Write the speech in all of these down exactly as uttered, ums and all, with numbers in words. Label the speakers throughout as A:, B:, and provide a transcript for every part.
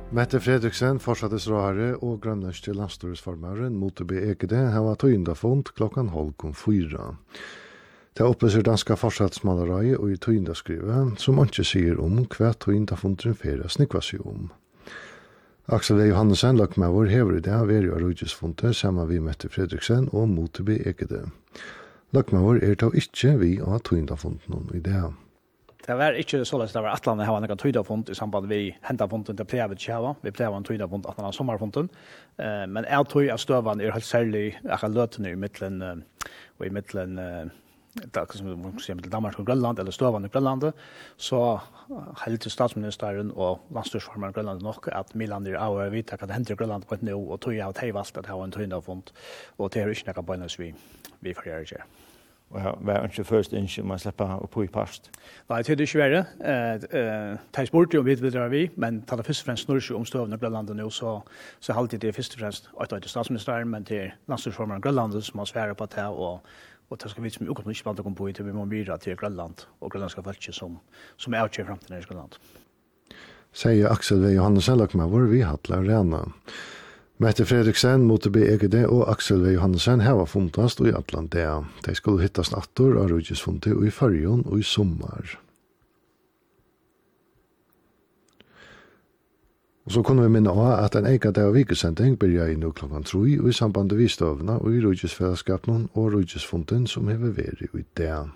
A: Mette Fredriksen, forsattesrådare og grønlandske landstyresformaren Motorby Ekede har tøyndafond klokkan halv kom fyra. Det opplyser danska forsatsmaleri og i tøyndaskrivet, som ikke sier om hva tøyndafondren ferie snikva seg om. Aksel V. Johannesen, lakmavur, hever i det ved av Røygesfondet sammen vi Mette Fredriksen og Motorby Ekede. Lakmavur er da ikke vi av tøyndafonden i det.
B: Det var ikke så løst det var atlandet her var noen tøydafond i samband med vi hentet fonden til plevet ikke hava. Vi plevet en tøydafond at han har sommerfonden. Uh, men jeg tøy av støvene er helt særlig akkurat løtene i midtelen uh, og i midtelen uh, det er som man sier til Danmark og Grønland eller støvene i Grønland. Så helt til statsministeren og landstyrsformeren i Grønland nok at Milan er av å vite hva det hender i Grønland på et nå og tøy av teivalgt at det var en tøydafond og det er ikke noe bøynes vi, vi forgjør ikke.
C: Og hva er ikke først ikke man slipper opp på i past?
B: Nei, det er ikke verre. De spurte om vi videre vi, men det er først og fremst snurr seg om støvende i Grønlandet nå, så, så er alltid det først og fremst ikke til statsministeren, men til landstyrsformeren i Grønlandet som har svære på det, og, og det skal vi som ikke ikke vant å komme på til vi må bidra til Grønland og grønlandske folk som, som er avkjørt frem til nere i Grønland.
A: Sier Aksel V. Johannesen, lakmavur, vi hattler rena. Mette Fredriksen, Motorby Ekede og Aksel V. Johannesen har funtast i Atlantea. De skulle hittast attor av Røygesfondet og i fargen og i sommar. Og så kunne vi minne av at en eika dag av vikesending begynner i nå klokken tre og i samband med støvna og i Røygesfellesskapen og Røygesfondet som har vært i dag.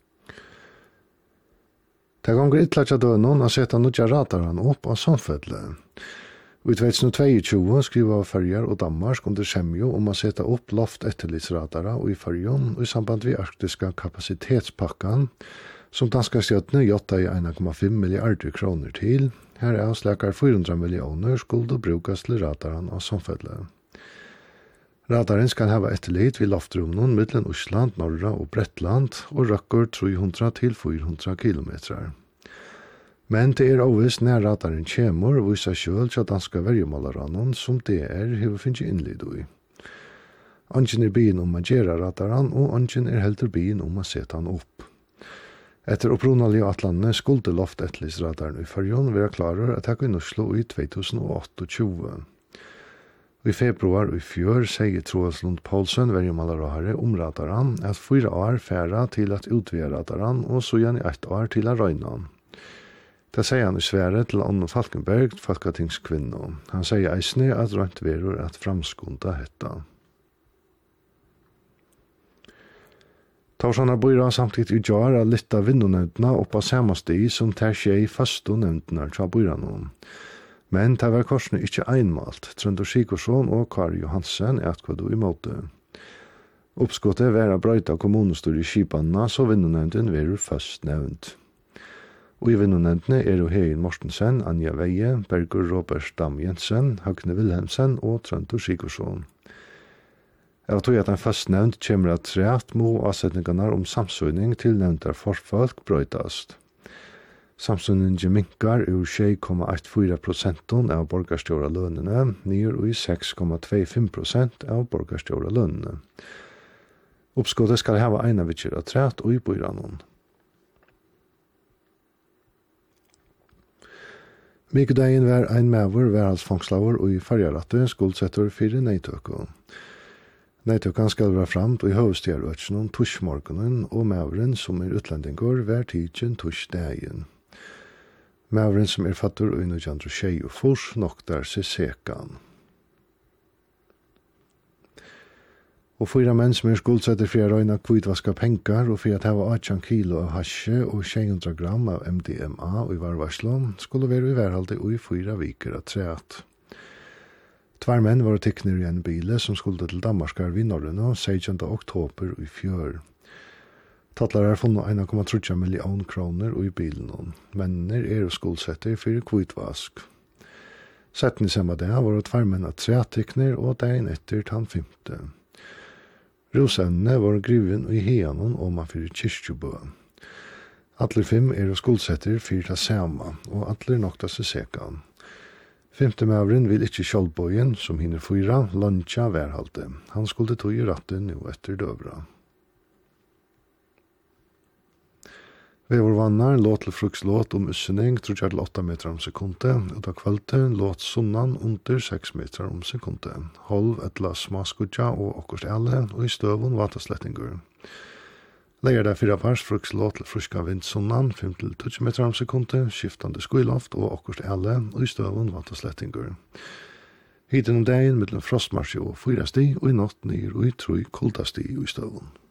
A: Det ganger ytterligere døgnen å sette nødja radaran opp av samfellet. I tjugotvå skriver Färjar og Danmark under semjo om å sette opp loft etterlitsradara og i Färjon og i samband med arktiska kapasitetspakkan som danska stjøtene jotta i en komma fem milliarder kroner til. Her er slakar fire hundre millioner skulle brukas til radaran av samfellet. Radaren skal hava etterlit vid loftrummen mittlen Osland, Norra og Bretland og røkker tre hundre til fire hundre kilometer. Men det er overvis når radaren kommer og viser selv til danske vergemåleranen som det er hever finnes innlid i. Angen er byen om å gjøre radaren, og angen er heldur byen om å sette han opp. Etter opprunalige atlandet skulle loftetlisradaren i Färjon være klarer at jeg kunne slå i to tusen tjueåtte. I februar og i fjør sier Troelslund Poulsen vergemålerare om radaren at fyra år færa til at utvide radaren og så igjen i ett år til å røyne han. Det sier han i svære til Anne Falkenberg, Falkatingskvinno. Han sier eisne at rønt verur at framskunda hetta. Tausana bøyra samtidig i jar av litt av vinnunevndene oppa samme sti som ter skje i faste nevndene til bøyranen. Men det var korsene ikke einmalt. Trønder Sikorsson og Kari Johansen er at i måte. Oppskottet var å brøyta kommunestyr i Kipanna, så vinnunevnden verur først nevnt. Og i vinnunevndene er jo Herin Mortensen, Anja Veie, Bergur Robert Dam Jensen, Hagne Wilhelmsen og Trønder Sikorsson. Jeg tror at en først nevnt kommer at treat må avsetningene om samsøgning til nevnte forfolk brøytast. Samsøgningen minkar ur seks komma fire prosent av borgarstjåra lønnene, nyer i seks komma fem prosent av borgarstjåra lønnene. Oppskottet skal hava ena vittjer av treat og i bøyranen. Mykdagen var ein mæver værhalsfangslaver og i fargeratte skuldsetter fire neitøkker. Neitøkken skal være framt og i høvestjerøtsen om tushmorgenen og mæveren som er utlendingår hver tidsen tushdagen. Mæveren som er fattur og innøkjandre tjei og fors noktar seg sekan. Og fyra menn som er skuldsetter for å røyne kvitvaska penger og for å ta åtte kilo av hasje og tjue hundre gram av M D M A og i varvarslån skulle være i værhalde og i fyra viker av treat. Tvar menn var tikkner i en bile som skulle til Danmarskar vid Norrøna sekstende oktober i fjør. Tattlar er funnet en komma tre million kroner i bilen. Mennene er skuldsetter for kvitvask. Setten i samme dag var tvar menn av treat tikkner og dagen etter tann femte. Rosevnene var griven i hianen og man fyrir kyrkjubø. Atler fem er skuldsetter fyrir det samme, og atler nokta seg sekan. Femte mævren vil ikke kjolbøyen, som hinner fyra, luncha værhalte. Han skulle tog i ratten nå etter døvra. Vevervannar låt til frukslåt om ussening trudjar til åtta meter om sekundet, og da kvölde låt sunnan under seks meter om sekundet. Holv etla smaskudja og okkurst ele, og i støvun vataslettingur. Leger der fyra pers frukslåt til fruska vindsunnan, fem til tjugo meter om sekundet, skiftande skuiloft og okkurst ele, og i støvun vataslettingur. Hiten om dagen mellom frostmarsjo og fyra sti, og i natt nir og i troi kulda sti i støvun.